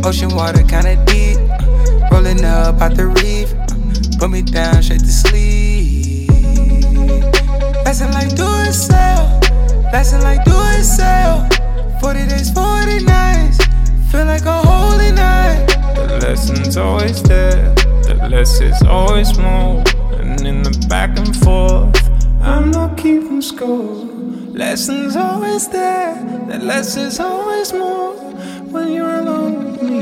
Ocean water kinda deep, rolling up out the reef, put me down straight to sleep. Lesson like do it sell, lesson like do it sell. 40 days, 40 nights, feel like a holy night. The lesson's always there, the less is always more. And in the back and forth, I'm not keeping score. Lesson's always there, the less is always more. When you're alone with me,